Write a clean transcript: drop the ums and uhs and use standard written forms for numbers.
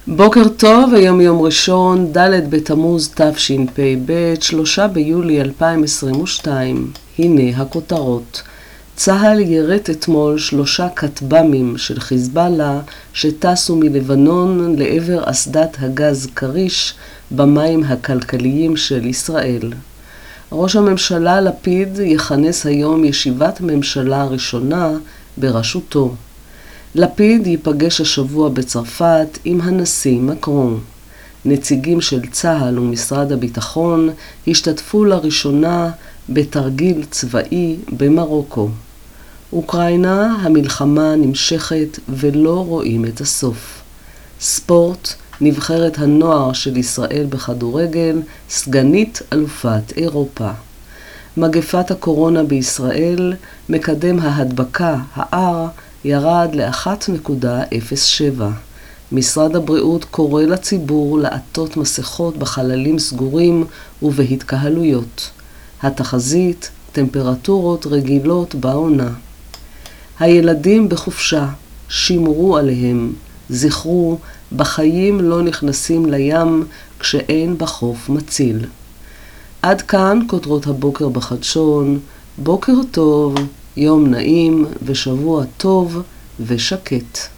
בוקר טוב, היום יום ראשון, ד' בתמוז תשפ"ב, 3 ביולי 2022. הנה הכותרות. צה"ל ירט אתמול 3 כטב"מים של חיזבאללה שטסו מלבנון לעבר אסדת הגז כריש במים הכלכליים של ישראל. ראש הממשלה לפיד יכנס היום ישיבת ממשלה ראשונה בראשותו. לפיד ייפגש השבוע בצרפת עם הנשיא מקרון. נציגים של צה"ל ומשרד הביטחון השתתפו לראשונה בתרגיל צבאי במרוקו. אוקראינה, המלחמה נמשכת ולא רואים את הסוף. ספורט, נבחרת הנוער של ישראל בכדורגל, סגנית אלופת אירופה. מגפת הקורונה בישראל, מקדם ההדבקה, ה-R, ירד ל-1.07. משרד הבריאות קורא לציבור לעטות מסכות בחללים סגורים ובהתקהלויות. התחזית, טמפרטורות רגילות בעונה. הילדים בחופשה, שימרו עליהם, זכרו, בחיים לא נכנסים לים כשאין בחוף מציל. עד כאן כותרות הבוקר בחדשון. בוקר טוב, יום נעים ושבוע טוב ושקט.